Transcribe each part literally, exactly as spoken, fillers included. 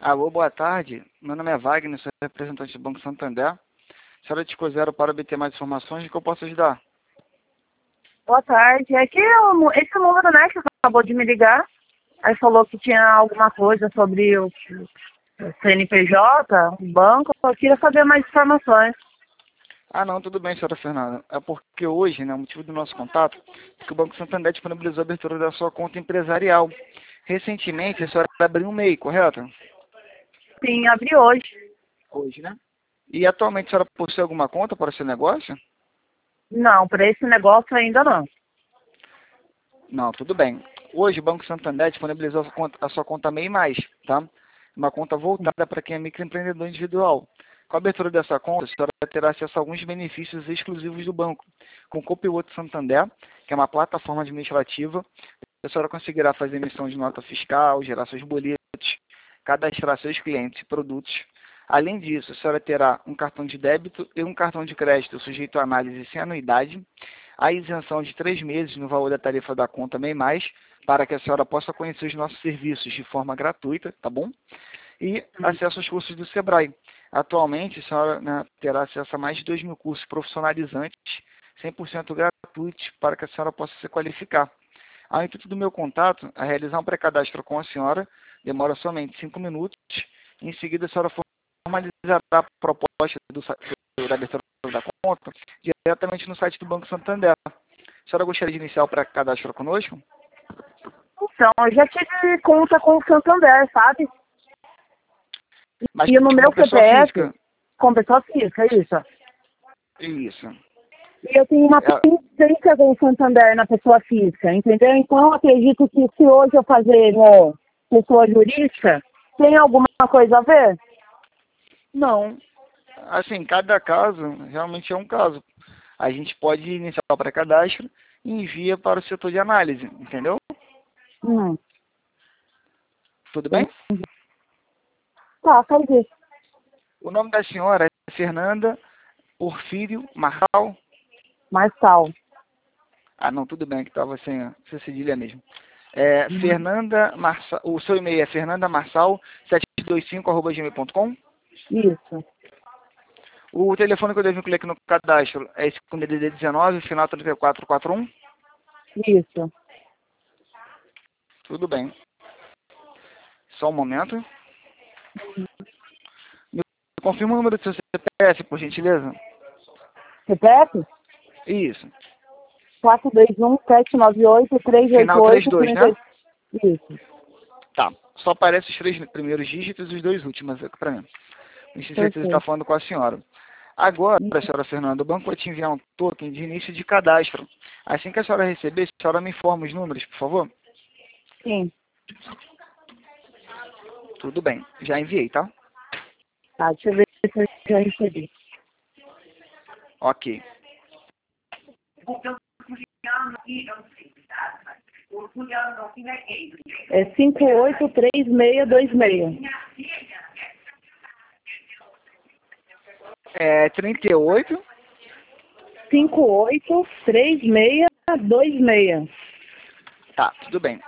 Alô, boa tarde. Meu nome é Wagner, sou representante do Banco Santander. A senhora discou zero para obter mais informações de que eu posso ajudar? Boa tarde. É que eu, esse número, né, que acabou de me ligar, aí falou que tinha alguma coisa sobre o, o C N P J, o banco, eu queria saber mais informações. Ah, não, tudo bem, senhora Fernanda. É porque hoje, né, o motivo do nosso contato, é que o Banco Santander disponibilizou a abertura da sua conta empresarial. Recentemente, a senhora abriu um M E I, correto? Sim, abri hoje. Hoje, né? E atualmente a senhora possui alguma conta para o seu negócio? Não, para esse negócio ainda não. Não, tudo bem. Hoje o Banco Santander disponibilizou a sua conta, a sua conta M E I mais, tá? Uma conta voltada para quem é microempreendedor individual. Com a abertura dessa conta, a senhora terá acesso a alguns benefícios exclusivos do banco, com o Copilot Santander, que é uma plataforma administrativa. A senhora conseguirá fazer emissão de nota fiscal, gerar seus boletos, cadastrar seus clientes e produtos. Além disso, a senhora terá um cartão de débito e um cartão de crédito sujeito a análise sem anuidade, a isenção de três meses no valor da tarifa da conta M E I mais, para que a senhora possa conhecer os nossos serviços de forma gratuita, tá bom? E acesso aos cursos do Sebrae. Atualmente, a senhora, né, terá acesso a mais de dois mil cursos profissionalizantes, cem por cento gratuitos, para que a senhora possa se qualificar. Ao intuito do meu contato, a realizar um pré-cadastro com a senhora, demora somente cinco minutos. Em seguida, a senhora formalizará a proposta do, do, da abertura da conta diretamente no site do Banco Santander. A senhora gostaria de iniciar o pré-cadastro conosco? Então, eu já tive conta com o Santander, sabe? Mas E no meu como pessoa C P F, física? com pessoa física, é isso. Isso. E eu tenho uma É, pendência com o Santander na pessoa física, entendeu? Então, eu acredito que se hoje eu fazer no pessoa jurídica, tem alguma coisa a ver? não. Assim, cada caso realmente é um caso. A gente pode iniciar o pré-cadastro e envia para o setor de análise, entendeu? Hum, Tudo bem? entendi. Tá, faz isso. O nome da senhora é Fernanda Porfírio Marçal. Marçal. Ah, não, tudo bem, que estava sem, a- sem cedilha mesmo. É, Uhum. Fernanda Marçal, o seu e-mail é fernanda marçal sete dois cinco arroba gmail ponto com. Isso, O telefone que eu devo incluir aqui no cadastro é esse com D D D dezenove, final trinta e quatro quarenta e um. isso. Tudo bem. Só um momento. Me confirma o número do seu C P F, por gentileza. Repete? Isso. quatro dois um, sete nove oito, três oito Final oito, trinta e dois, três né? oito. Isso, Tá. Só aparece os três primeiros dígitos e os dois últimos aqui para mim. Não sei se você está perfeito. falando com a senhora. Agora, senhora Fernanda, o banco vai te enviar um token de início de cadastro. Assim que a senhora receber, a senhora me informa os números, por favor? Sim, Tudo bem. Já enviei, tá? tá, deixa eu ver se eu já recebi. Ok. É cinco oito três seis dois seis. É trinta e oito. cinco oito três seis dois seis. Tá, tudo bem.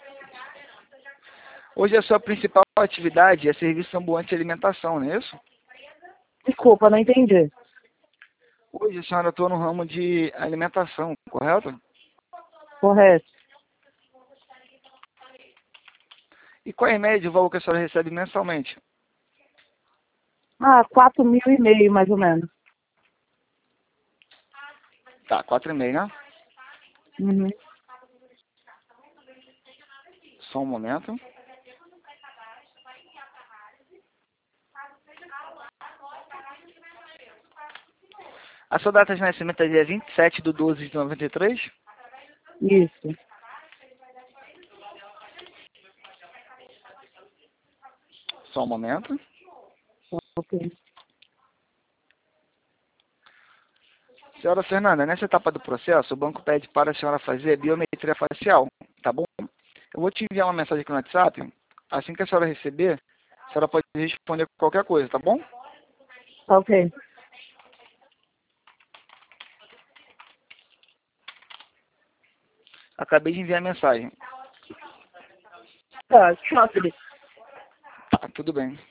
Hoje a sua principal atividade é serviço ambulante de alimentação, não é isso? Desculpa, não entendi. Hoje a senhora atua no ramo de alimentação, correto? Correto. E qual é em média o valor que a senhora recebe mensalmente? Ah, quatro mil e meio, mais ou menos. Tá, quatro e meio, né? Uhum. Só um momento. A sua data de nascimento é dia vinte e sete de doze de noventa e três? Isso. Só um momento. Ok. Senhora Fernanda, nessa etapa do processo, o banco pede para a senhora fazer biometria facial, tá bom? Eu vou te enviar uma mensagem aqui no WhatsApp. Assim que a senhora receber, a senhora pode responder qualquer coisa, tá bom? Ok. Acabei de enviar a mensagem. Tá, tchau, Felipe. Tá, tudo bem.